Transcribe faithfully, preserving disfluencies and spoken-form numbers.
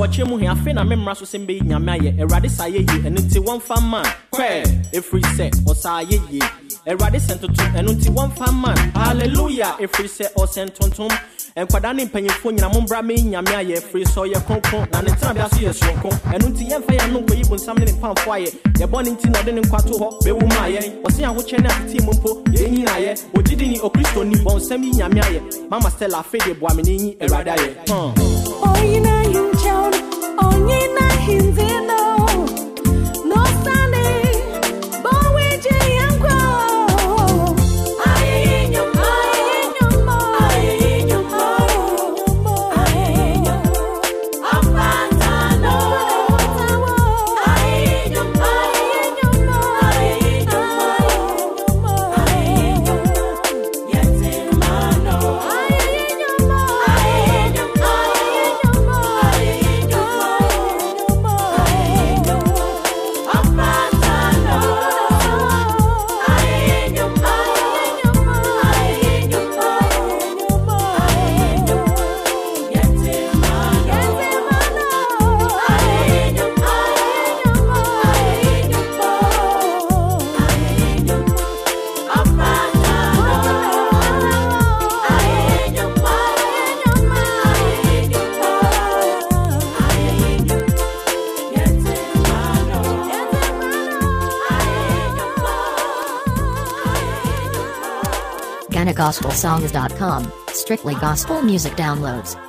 watch him here, Fena Memras was in Bay Yamaya, a radisaye, and until one fan man. Quay, a free set or saye ye. A radicent to and until one fan man. Hallelujah, a free set or sent on tom. And Quadani penny phone Yamumbra me, Yamaya, free soya conco, and the time I see a soko. And until Yamfaya no way when something in pound fire. The bonning tin or didn't quite to hop, Bewumaya, or see how much enough team Mumpo, Yeninaye, or didn't or Christo ni bon semi Yamaya. Mama Stella faded Wamini, a radaye. Oh, you know him, child. Oh, you know him, no. No Sunday, but we jam crow. I ain't your mom, I ain't your mom, I ain't your mom, I ain't your mom. I'm Pantano. I ain't your mom, I ain't your mom, I ain't your mom, I ain't your mom. Yes, in my no. I ain't your mom, I ain't your mom. Ghana Gospel Songs dot com, strictly gospel music downloads.